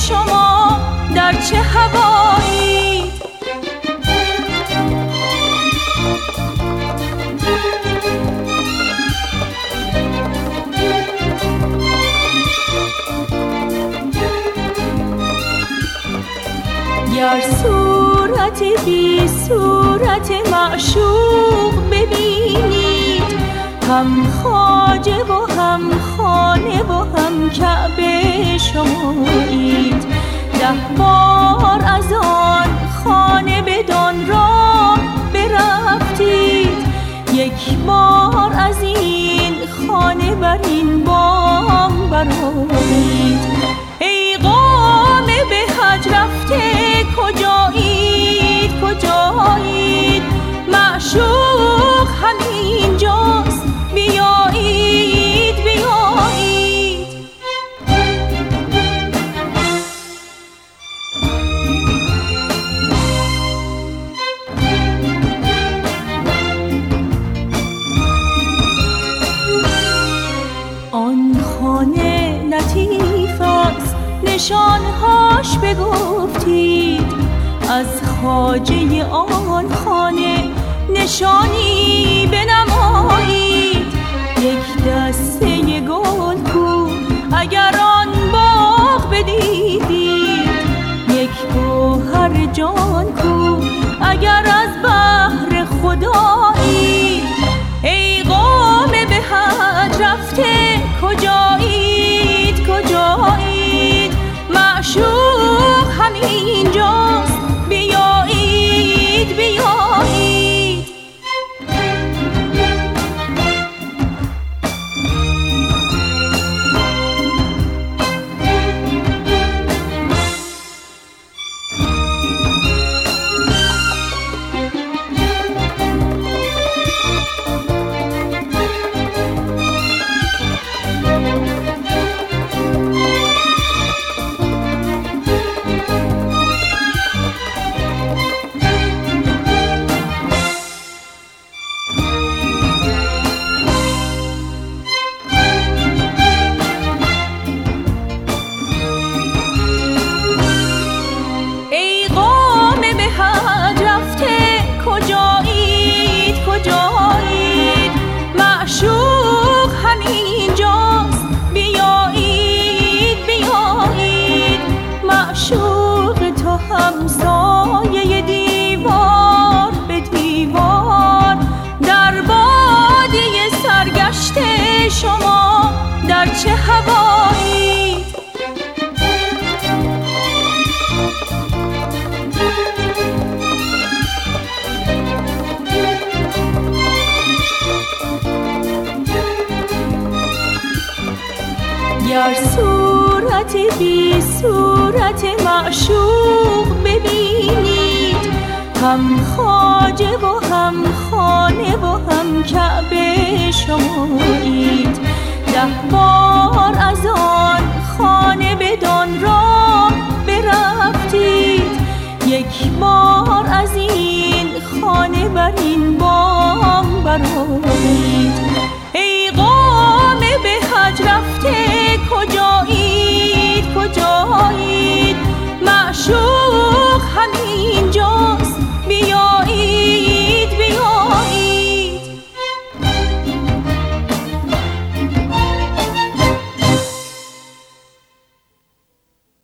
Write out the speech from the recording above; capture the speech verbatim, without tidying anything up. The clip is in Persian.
شما در چه هوایید؟ گر صورت بی صورت معشوق ببینید، هم خواجه و هم خانه و هم کعبه شمایید. ده بار از آن خانه بدان راه برفتید، یک بار از این خانه بر این بام برآیید. ای قوم به حج رفته کجایید کجایید؟ معشوق همین جاست، بیایید بیایید. آن خانه لطیف است، نشانهاش بگفتید، از خواجه آن خانه نشانی بنمایید. یک دسته گل کو اگر آن باغ بدیدید، یک گوهر جان کو اگر از بحر خدایید. ای قوم به حج رفته کجایید کجایید؟ معشوق همین جاست، بیایید بیایید. همسایه دیوار به دیوار، در بادیه سرگشت شما در چه هوایید؟ گر صورت بی صورت معشوق ببینید، هم خواجه و هم خانه و هم کعبه شمایید. ده بار از آن